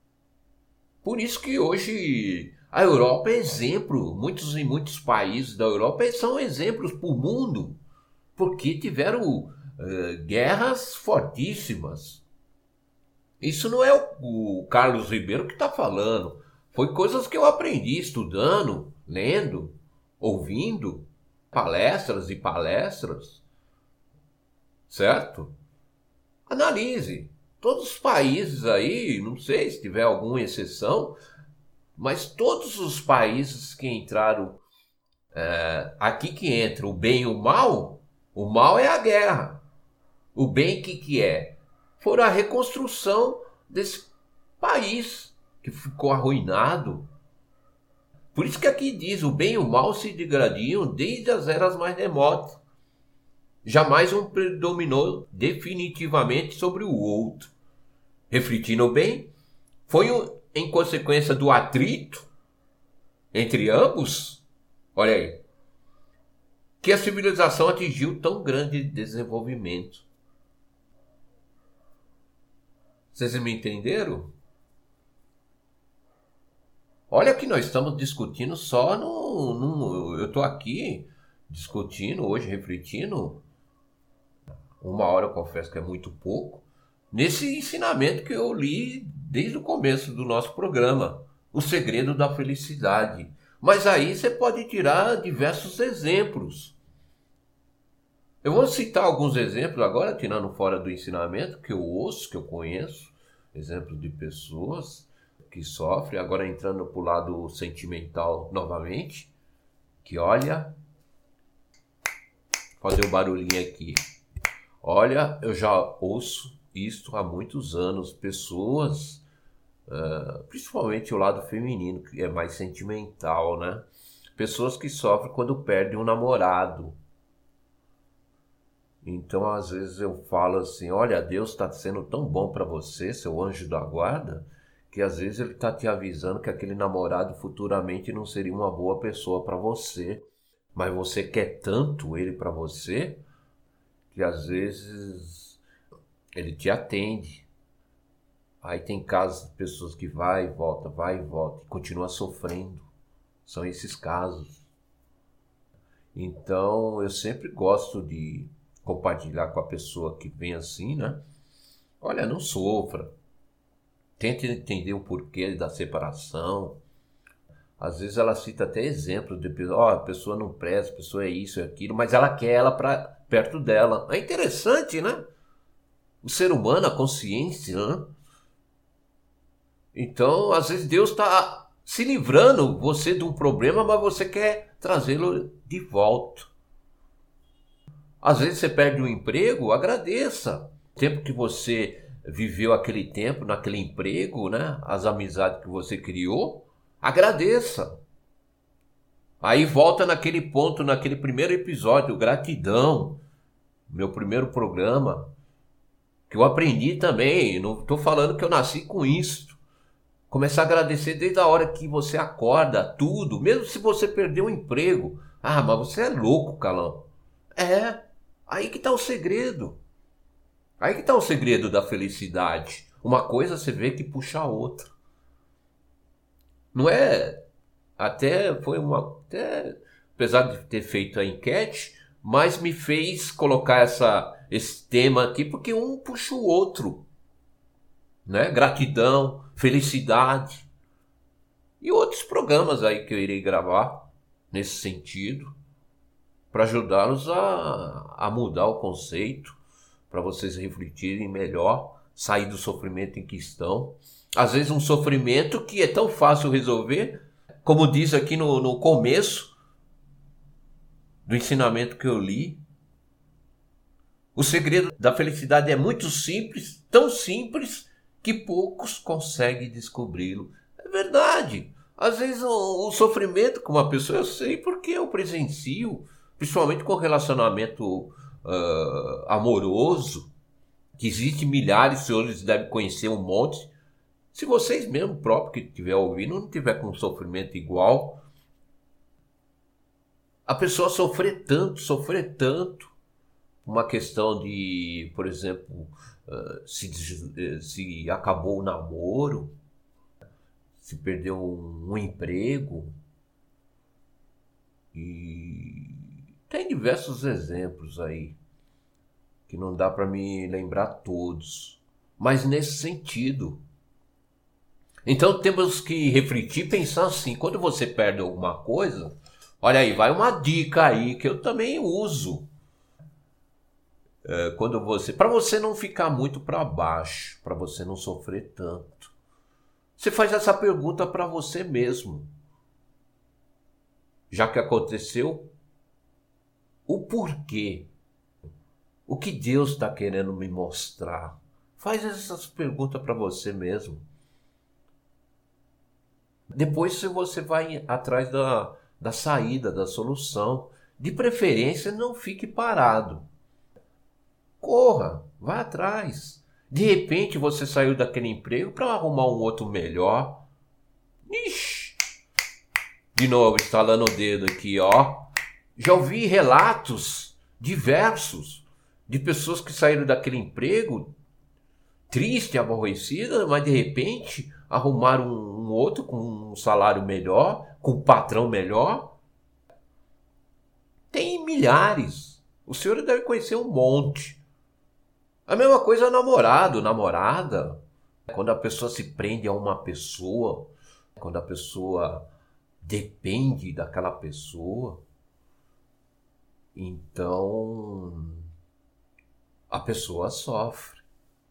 Por isso que hoje a Europa é exemplo, muitos países da Europa são exemplos para o mundo, porque tiveram guerras fortíssimas. Isso não é o Carlos Ribeiro que está falando. Foi coisas que eu aprendi estudando, lendo, ouvindo, palestras e palestras. Certo? Analise. Todos os países aí, não sei se tiver alguma exceção, mas todos os países que entraram, aqui que entra o bem e o mal é a guerra. O bem que é? For a reconstrução desse país que ficou arruinado. Por isso que aqui diz, o bem e o mal se degradiam desde as eras mais remotas. Jamais um predominou definitivamente sobre o outro. Refletindo bem, foi em consequência do atrito entre ambos, olha aí, que a civilização atingiu tão grande desenvolvimento. Vocês me entenderam? Olha que nós estamos discutindo só eu estou aqui discutindo hoje, refletindo, 1 hora eu confesso que é muito pouco, nesse ensinamento que eu li desde o começo do nosso programa, O Segredo da Felicidade. Mas aí você pode tirar diversos exemplos. Eu vou citar alguns exemplos agora, tirando fora do ensinamento, que eu ouço, que eu conheço, exemplos de pessoas que sofrem, agora entrando para o lado sentimental novamente, que olha, fazer um barulhinho aqui. Olha, eu já ouço isso há muitos anos, pessoas, principalmente o lado feminino, que é mais sentimental, né? Pessoas que sofrem quando perdem um namorado. Então, às vezes eu falo assim, olha, Deus está sendo tão bom para você, seu anjo da guarda, que às vezes ele está te avisando que aquele namorado futuramente não seria uma boa pessoa para você, mas você quer tanto ele para você, que às vezes ele te atende. Aí tem casos de pessoas que vai e volta, e continua sofrendo. São esses casos. Então, eu sempre gosto de compartilhar com a pessoa que vem assim, né? Olha, não sofra. Tente entender o porquê da separação. Às vezes ela cita até exemplos de a pessoa não presta, a pessoa é isso, é aquilo, mas ela quer ela para perto dela. É interessante, né? O ser humano, a consciência, né? Então, às vezes Deus está se livrando você de um problema, mas você quer trazê-lo de volta. Às vezes você perde um emprego, agradeça. O tempo que você viveu aquele tempo, naquele emprego, né? As amizades que você criou, agradeça. Aí volta naquele ponto, naquele primeiro episódio, gratidão. Meu primeiro programa, que eu aprendi também, não estou falando que eu nasci com isso. Começar a agradecer desde a hora que você acorda, tudo, mesmo se você perder um emprego. Mas você é louco, Calão. Aí que está o segredo. Aí que está o segredo da felicidade. Uma coisa você vê que puxa a outra. Não é? Apesar de ter feito a enquete, mas me fez colocar esse tema aqui porque um puxa o outro, né? Gratidão, felicidade e outros programas aí que eu irei gravar nesse sentido para ajudá-los a mudar o conceito, para vocês refletirem melhor, sair do sofrimento em que estão. Às vezes um sofrimento que é tão fácil resolver, como diz aqui no começo do ensinamento que eu li. O segredo da felicidade é muito simples, tão simples que poucos conseguem descobri-lo. É verdade. Às vezes o sofrimento com uma pessoa eu sei porque eu presencio, principalmente com relacionamento amoroso, que existe milhares, os senhores devem conhecer um monte. Se vocês mesmo próprio que estiver ouvindo não tiver com um sofrimento igual, a pessoa sofrer tanto, uma questão de, por exemplo, se acabou o namoro, se perdeu um emprego, e tem diversos exemplos aí, que não dá para me lembrar todos, mas nesse sentido. Então temos que refletir e pensar assim, quando você perde alguma coisa, olha aí, vai uma dica aí que eu também uso. Para você não ficar muito para baixo, para você não sofrer tanto, você faz essa pergunta para você mesmo. Já que aconteceu, o porquê? O que Deus está querendo me mostrar? Faz essas perguntas para você mesmo. Depois você vai atrás da saída, da solução. De preferência, não fique parado. Corra, vá atrás. De repente você saiu daquele emprego para arrumar um outro melhor. Ixi! De novo, estalando o dedo aqui, ó. Já ouvi relatos diversos de pessoas que saíram daquele emprego triste, aborrecida, mas de repente arrumaram um outro com um salário melhor, com um patrão melhor. Tem milhares. O senhor deve conhecer um monte. A mesma coisa namorado, namorada. Quando a pessoa se prende a uma pessoa, quando a pessoa depende daquela pessoa, então a pessoa sofre.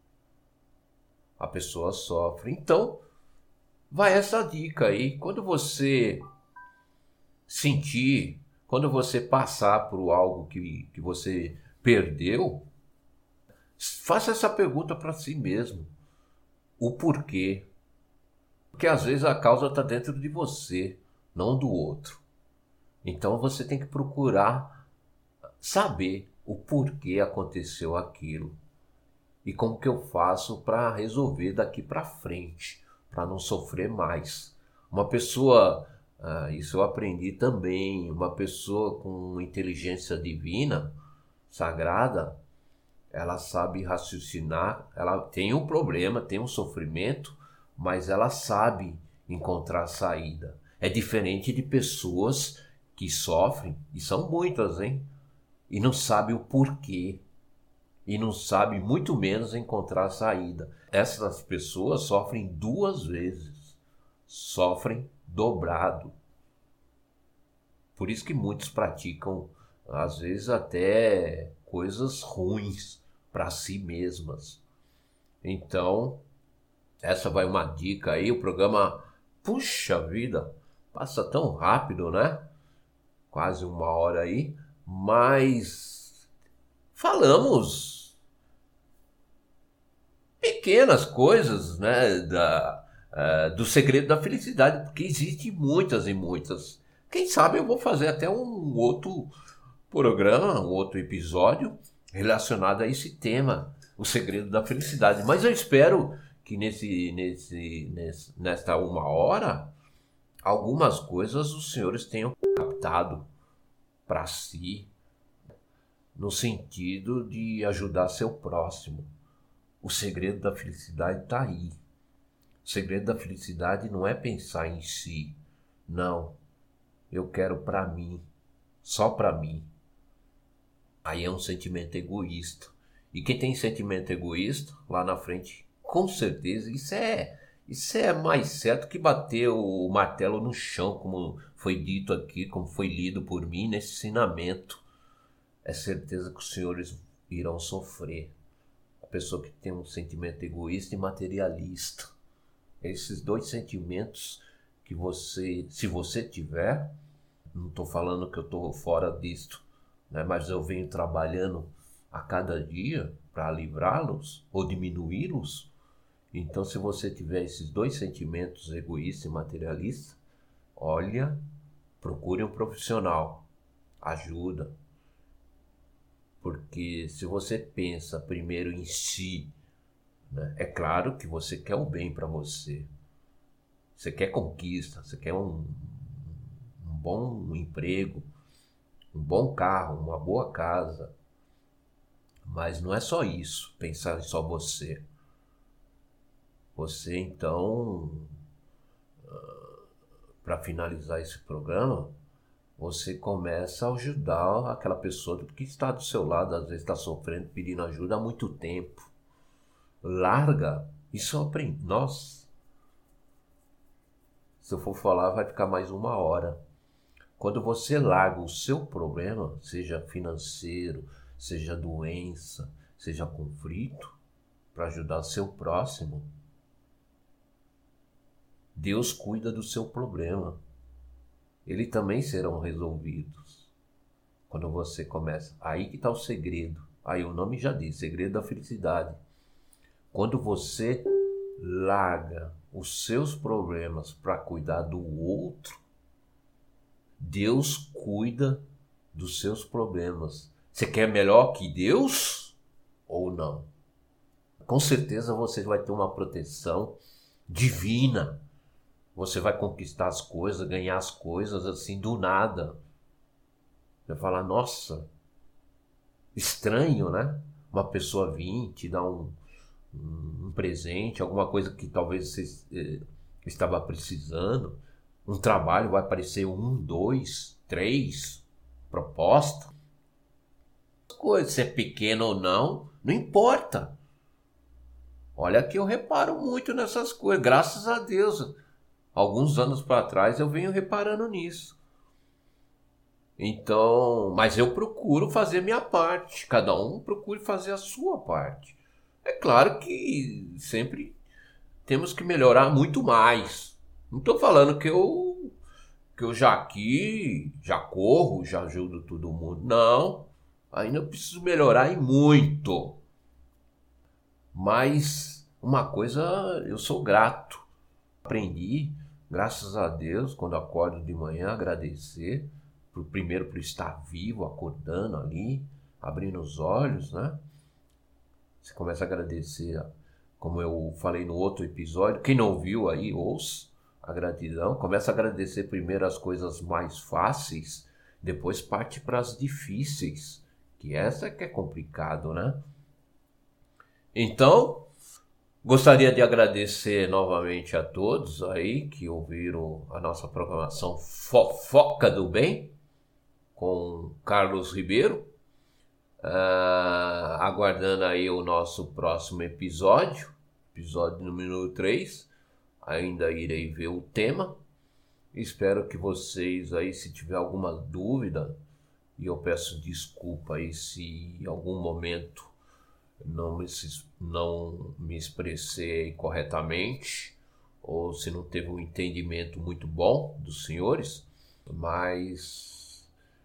A pessoa sofre. Então, vai essa dica aí. Quando você sentir, quando você passar por algo que você perdeu, faça essa pergunta para si mesmo. O porquê. Porque às vezes a causa está dentro de você, não do outro. Então você tem que procurar saber o porquê aconteceu aquilo. E como que eu faço para resolver daqui para frente, para não sofrer mais. Uma pessoa, isso eu aprendi também, uma pessoa com inteligência divina, sagrada, ela sabe raciocinar, ela tem um problema, tem um sofrimento, mas ela sabe encontrar saída. É diferente de pessoas que sofrem, e são muitas, hein? E não sabem o porquê. E não sabe muito menos encontrar saída. Essas pessoas sofrem duas vezes, sofrem dobrado. Por isso que muitos praticam, às vezes, até coisas ruins para si mesmas. Então, essa vai uma dica aí. O programa, puxa vida, passa tão rápido, né? Quase uma hora aí, mas falamos pequenas coisas, né, do segredo da felicidade, porque existem muitas e muitas. Quem sabe eu vou fazer até um outro programa, um outro episódio relacionado a esse tema, o segredo da felicidade. Mas eu espero que nesta uma hora, algumas coisas os senhores tenham captado para si, no sentido de ajudar seu próximo. O segredo da felicidade está aí. O segredo da felicidade não é pensar em si. Não, eu quero para mim, só para mim. Aí é um sentimento egoísta. E quem tem sentimento egoísta, lá na frente, com certeza, isso é mais certo que bater o martelo no chão, como foi dito aqui, como foi lido por mim nesse ensinamento. É certeza que os senhores irão sofrer. A pessoa que tem um sentimento egoísta e materialista. Esses dois sentimentos que você, se você tiver, não estou falando que eu estou fora disto, né? Mas eu venho trabalhando a cada dia para livrá-los ou diminuí-los. Então, se você tiver esses dois sentimentos, egoísta e materialista, olha, procure um profissional, ajuda. Porque se você pensa primeiro em si, né, é claro que você quer o bem para você. Você quer conquista, você quer um bom emprego, um bom carro, uma boa casa. Mas não é só isso, pensar em só você. Você, então, para finalizar esse programa, você começa a ajudar aquela pessoa que está do seu lado, às vezes está sofrendo, pedindo ajuda há muito tempo. Larga. Isso eu aprendi. Nossa, se eu for falar vai ficar mais 1 hora. Quando você larga o seu problema, seja financeiro, seja doença, seja conflito, para ajudar o seu próximo, Deus cuida do seu problema. Eles também serão resolvidos. Quando você começa. Aí que está o segredo. Aí o nome já diz, segredo da felicidade. Quando você larga os seus problemas para cuidar do outro, Deus cuida dos seus problemas. Você quer melhor que Deus ou não? Com certeza você vai ter uma proteção divina. Você vai conquistar as coisas, ganhar as coisas assim do nada. Você vai falar, nossa, estranho, né? Uma pessoa vir te dar um presente, alguma coisa que talvez você estava precisando. Um trabalho vai aparecer 1, 2, 3 proposta. Coisa, se é pequeno ou não, não importa. Olha que eu reparo muito nessas coisas, graças a Deus. Alguns anos para trás eu venho reparando nisso. Então, mas eu procuro fazer minha parte. Cada um procure fazer a sua parte. É claro que sempre temos que melhorar muito mais. Não estou falando que eu já aqui, já corro, já ajudo todo mundo. Não, ainda eu preciso melhorar e muito. Mas uma coisa eu sou grato. Aprendi, graças a Deus, quando acordo de manhã, agradecer. Primeiro por estar vivo, acordando ali, abrindo os olhos, né? Você começa a agradecer, como eu falei no outro episódio. Quem não viu aí, ouça a gratidão. Começa a agradecer primeiro as coisas mais fáceis, depois parte para as difíceis, que essa que é complicado, né? Então, gostaria de agradecer novamente a todos aí que ouviram a nossa programação Fofoca do Bem, com Carlos Ribeiro. Aguardando aí o nosso próximo episódio número 3. Ainda irei ver o tema. Espero que vocês aí, se tiver alguma dúvida, e eu peço desculpa aí se em algum momento não me expressei corretamente, ou se não teve um entendimento muito bom dos senhores, mas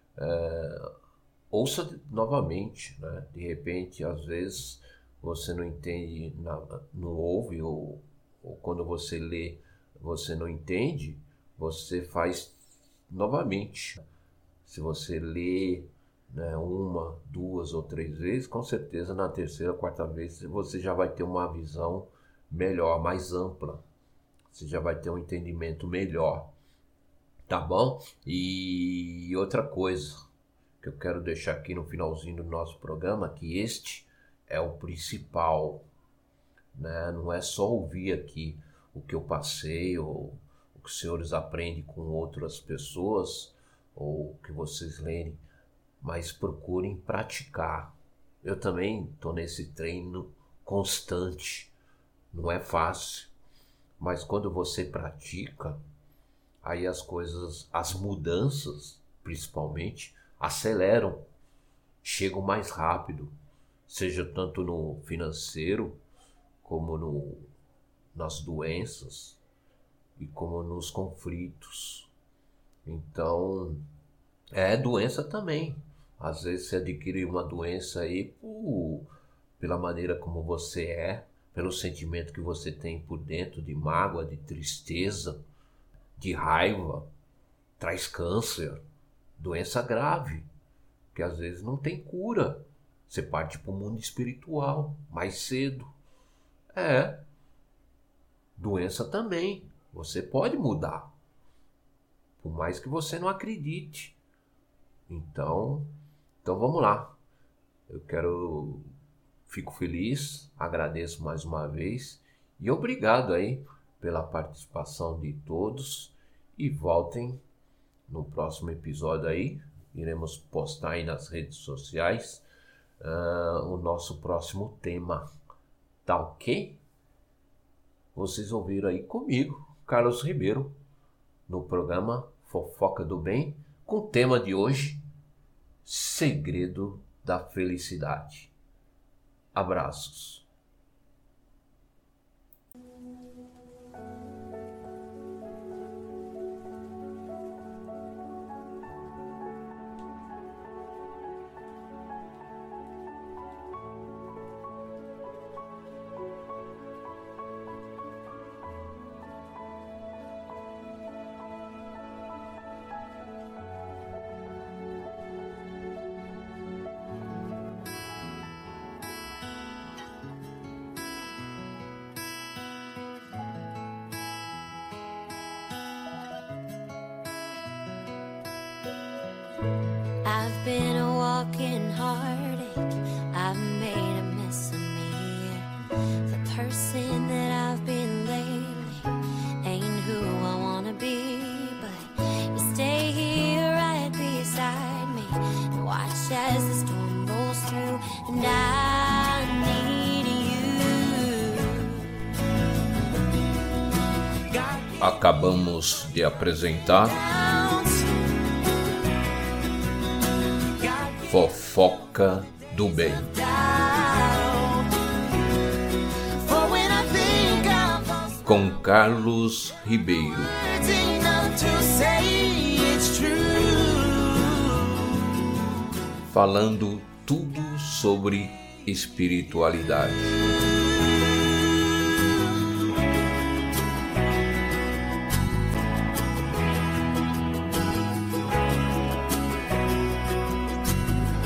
ouça novamente, né? De repente, às vezes, você não entende, não ouve, ou quando você lê, você não entende, você faz novamente. Se você lê, né, 1, 2 ou 3 vezes, com certeza na terceira, quarta vez você já vai ter uma visão melhor, mais ampla. Você já vai ter um entendimento melhor. Tá bom? E outra coisa que eu quero deixar aqui no finalzinho do nosso programa, que este é o principal. né? Não é só ouvir aqui o que eu passei ou o que os senhores aprendem com outras pessoas ou o que vocês lerem, mas procurem praticar. Eu também estou nesse treino constante. Não é fácil, mas quando você pratica, aí as coisas, as mudanças principalmente, aceleram, chegam mais rápido, seja tanto no financeiro, como nas doenças e como nos conflitos. Então, doença também. Às vezes você adquire uma doença aí pela maneira como você é, pelo sentimento que você tem por dentro de mágoa, de tristeza, de raiva, traz câncer, doença grave, que às vezes não tem cura. Você parte para o mundo espiritual mais cedo. Doença também, você pode mudar, por mais que você não acredite. Então vamos lá. Fico feliz, agradeço mais uma vez e obrigado aí pela participação de todos e voltem no próximo episódio aí. Iremos postar aí nas redes sociais o nosso próximo tema, tá ok? Vocês ouviram aí comigo, Carlos Ribeiro, no programa Fofoca do Bem, com o tema de hoje, Segredo da Felicidade. Abraços. I've been a walking heartache. I've made a mess of me. The person that I've been lately ain't who I wanna be. But you stay here right beside me and watch as the storm rolls through. And I need you. Acabamos de apresentar Fofoca do Bem. Com Carlos Ribeiro. Falando tudo sobre espiritualidade.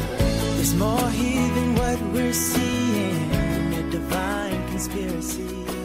More here than what we're seeing, a divine conspiracy.